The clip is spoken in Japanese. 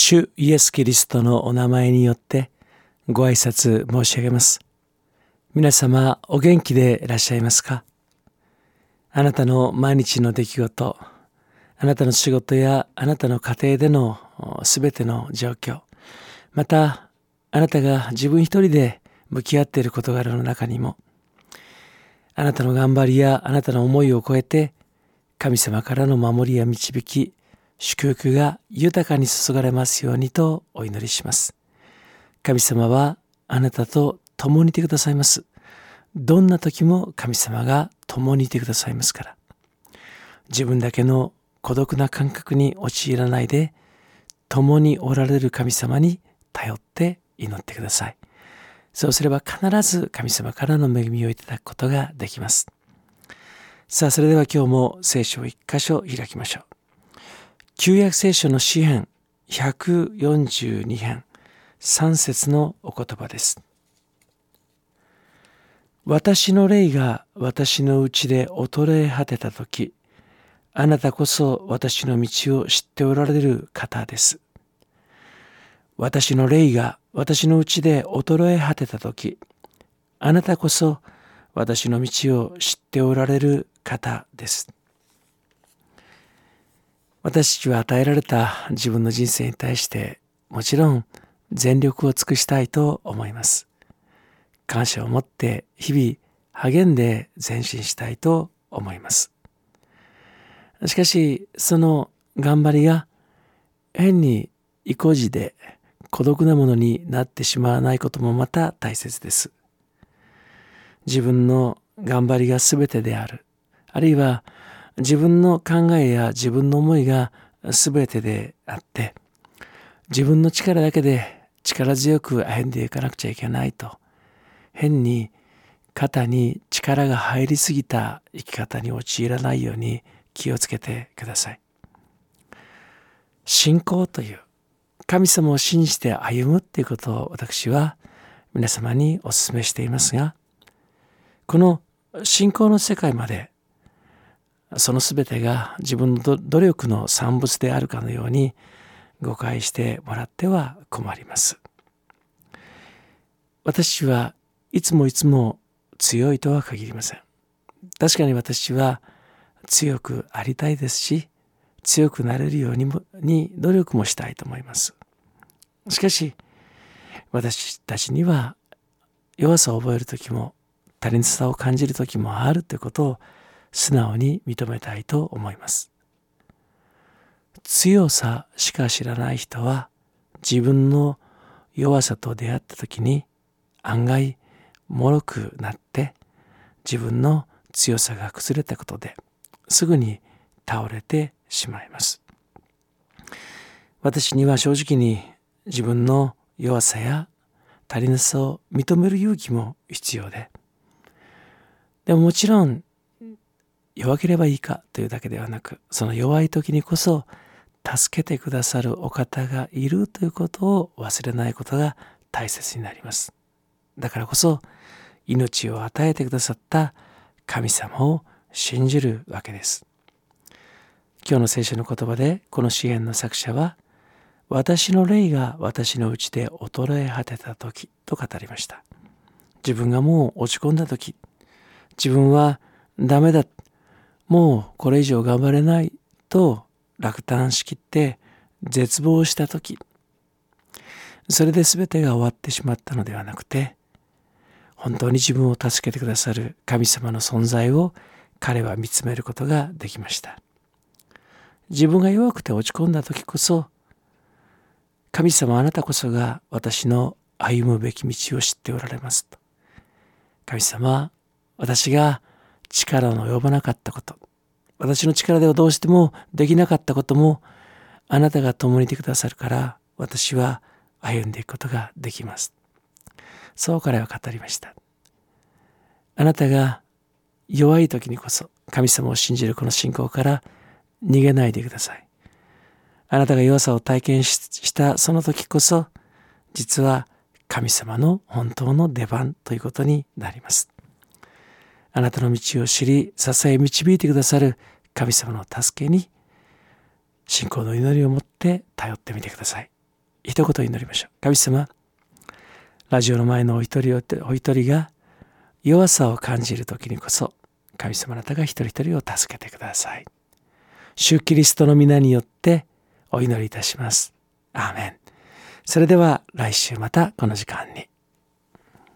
主イエス・キリストのお名前によってご挨拶申し上げます。皆様お元気でいらっしゃいますか？あなたの毎日の出来事、あなたの仕事やあなたの家庭でのすべての状況、またあなたが自分一人で向き合っている事柄の中にも、あなたの頑張りやあなたの思いを超えて神様からの守りや導き、祝福が豊かに注がれますようにとお祈りします。神様はあなたと共にいてくださいます。どんな時も神様が共にいてくださいますから、自分だけの孤独な感覚に陥らないで、共におられる神様に頼って祈ってください。そうすれば必ず神様からの恵みをいただくことができます。さあ、それでは今日も聖書を一箇所開きましょう。旧約聖書の詩編142編3節のお言葉です。私の霊が私のうちで衰え果てたとき、あなたこそ私の道を知っておられる方です。私の霊が私のうちで衰え果てたとき、あなたこそ私の道を知っておられる方です。私たちは与えられた自分の人生に対してもちろん全力を尽くしたいと思います。感謝を持って日々励んで前進したいと思います。しかしその頑張りが変に意固地で孤独なものになってしまわないこともまた大切です。自分の頑張りが全てである、あるいは自分の考えや自分の思いが全てであって、自分の力だけで力強く歩んでいかなくちゃいけないと、変に肩に力が入りすぎた生き方に陥らないように気をつけてください。信仰という神様を信じて歩むということを私は皆様にお勧めしていますが、この信仰の世界までそのすべてが自分の努力の産物であるかのように誤解してもらっては困ります。私はいつも強いとは限りません。確かに私は強くありたいですし、強くなれるように努力もしたいと思います。しかし私たちには弱さを覚える時も足りなさを感じる時もあるということを素直に認めたいと思います。強さしか知らない人は自分の弱さと出会った時に案外脆くなって自分の強さが崩れたことですぐに倒れてしまいます。私には正直に自分の弱さや足りなさを認める勇気も必要で、でももちろん弱ければいいかというだけではなく、その弱い時にこそ助けてくださるお方がいるということを忘れないことが大切になります。だからこそ命を与えてくださった神様を信じるわけです。今日の聖書の言葉でこの詩篇の作者は、私の霊が私のうちで衰え果てた時と語りました。自分がもう落ち込んだ時、自分はダメだ、もうこれ以上頑張れないと落胆しきって絶望した時、それで全てが終わってしまったのではなくて、本当に自分を助けてくださる神様の存在を彼は見つめることができました。自分が弱くて落ち込んだ時こそ、神様あなたこそが私の歩むべき道を知っておられますと。神様、私が力の及ばなかったこと、私の力ではどうしてもできなかったこともあなたが共にいてくださるから私は歩んでいくことができます。そう彼は語りました。あなたが弱い時にこそ神様を信じるこの信仰から逃げないでください。あなたが弱さを体験したその時こそ実は神様の本当の出番ということになります。あなたの道を知り支え導いてくださる神様の助けに信仰の祈りを持って頼ってみてください。 一言祈りましょう。神様、ラジオの前のお一人が弱さを感じるときにこそ、神様あなたが一人一人を助けてください。主キリストの皆によってお祈りいたします。アーメン。それでは来週またこの時間に。